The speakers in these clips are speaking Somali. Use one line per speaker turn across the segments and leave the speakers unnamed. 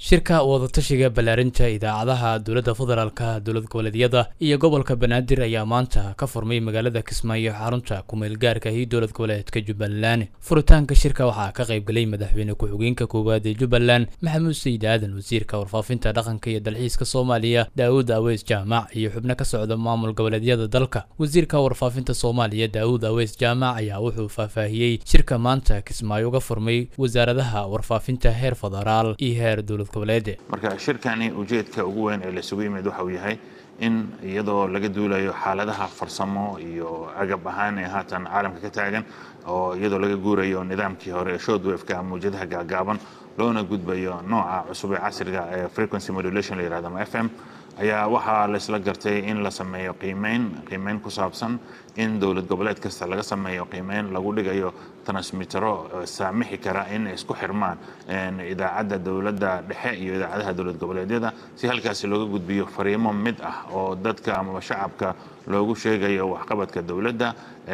shirka wadatashiga balaarinta idaacadaha dowladda federaalka dowlad goboleedyada iyo gobolka Banaadir ayaa maanta ka furmay magaalada Kismaayo xarunta kumeel gaarka ah dowlad goboleedka Jubbaland. Furitaanka shirka waxaa ka qayb galay madaxweyne ku-xigeenka koowaad ee Jubbaland Maxamuud Sayid Aadan, wasiirka warfaafinta dhaqanka iyo dalxiiska Soomaaliya Daawud Aweys Jaamac iyo xubno ka socda maamul goboleedyada dalka. Wasiirka warfaafinta Soomaaliya Daawud Aweys Jaamac ayaa wuxuu faahfaahiyay shirka maanta Kismaayo uga furmay wasaaradaha warfaafinta heer federaal iyo heer dowlad
marka shirkani ujeedka ugu weyn ee la isugu yimid waxa uu yahay in iyadoo laga duulayo xaaladaha farsamo iyo agab ahaan ee haatan caalamka ka taagan oo iyadoo laga guurayo nidaamkii hore shortwave-ka mawjadaha gaagaaban loona gudbayo nooca cusub ee casriga ee frequency modulation la yiraahdo FM ayaa waxaa la isla gartay in la sameeyo qiimeyn ku saabsan in dowlad goboleed kasta laga sameeyo qiimeyn lagu dhigayo transmittero saamixi kara in isku xirmaan idaacadda dowladda dhexe iyo idaacadaha dowlad goboleedyada si halkaas looga gudbiyo fariimo mid ah oo dadka ama shacabka loogu sheegayo waxqabadka dowladda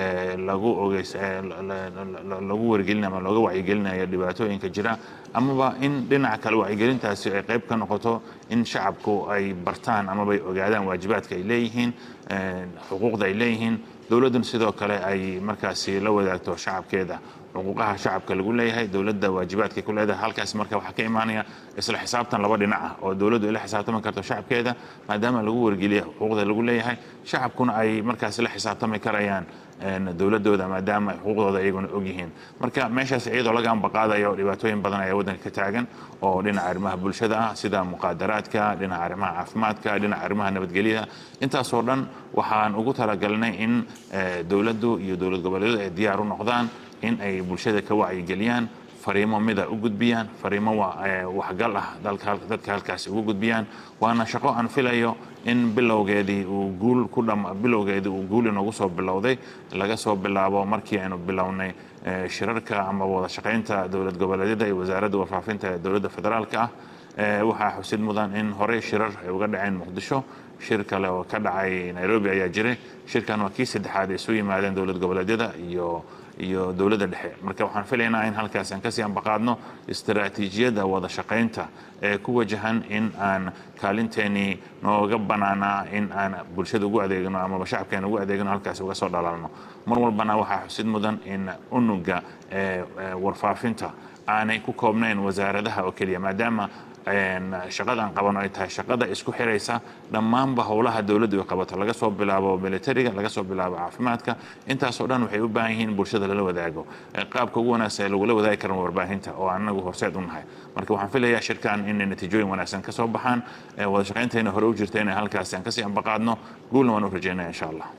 lagu wargelinayo ama looga wacyigelinayo dhibaatooyinka jira amaba in dhinaca kale wacyigelintaasi ay qayb ka noqoto in shacabku ay bartaan ama bay ogaadaan waajibaadka ay leeyihiin xuquuqda ay leeyihiin dowladdan sidoo kale ay markaasi la wadaagto shacabkeeda xuquuqaha shacabka lagu leeyahay dowladda waajibaadka ku leedahay halkaas marka waxa ka imaanaya isla xisaabtan laba dhinac ah oo dowladdu ila xisaabtami karto shacabkeeda maadaama lagu wargeliyo xuquuqda lagu leeyahay shacabkuna ay markaas la xisaabtami karayaan dowladooda maadaama xuquuqdooda iyaguna og yihiin marka meeshaas iyadoo laga ambaqaadayo dhibaatooyin badan ayaa waddanka ka taagan oo dhinaca arrimaha bulshada ah sida muqaadaraadka dhinaca arrimaha caafimaadka dhinaca arrimaha nabadgelyada intaasoo dhan waxaan ugu talagalnay in dowladdu iyo dowlad goboleedyadu ay diyaar u noqdaan in ay bulshada ka wacyigeliyaan fariimo mida u gudbiyaan fariimo waxgal ah dadka halkaas ugu gudbiyaan waana shaqo aan filayo in bilowgeedii uu guul inoogu soo bilowday laga soo bilaabo markii aynu bilownay shirarka ama wada shaqaynta dowlad goboleedyada iyo wasaaradda warfaafinta ee dowladda federaalka ah waxaa xusid mudan in horey shirar ay uga dhaceen muqdisho shir kale oo ka dhacay Nairobi ayaa jiray shirkan waa kii saddexaad ee soo yimaadeen dowlad goboleedyada iyo dowladda dhexe marka waxaan filaynaa in halkaas aan ka sii ambaqaadno istiraatiijiyadda wada shaqaynta ee ku wajahan in aan kaalinteeni nooga banaanaa in aan bulshada ugu adeegno ama shacabkeena ugu adeegno halkaas uga soo dhalaalno mar walbana waxaa xusid mudan in unuga warfaafinta aanay ku koobnayn wasaaradaha oo keliya maadaama shaqadan qabano ay tahay shaqada isku xiraysa dhammaanba howlaha dowladdu ay qabato laga soo bilaabo militariga laga soo bilaabo caafimaadka intaasoo dhan waxay u baahan yihiin bulshada lala wadaago qaabka ugu wanaagsan ee lagula wadaagi karo warbaahinta oo anagu horseed u nahay marka waxaan filayaa shirkan in natiijooyin wanaagsan ka soo baxaan wada shaqaynteena hore u jirta inay halkaas aan ka sii ambaqaadno guulna waan u rajaynaya insha Allah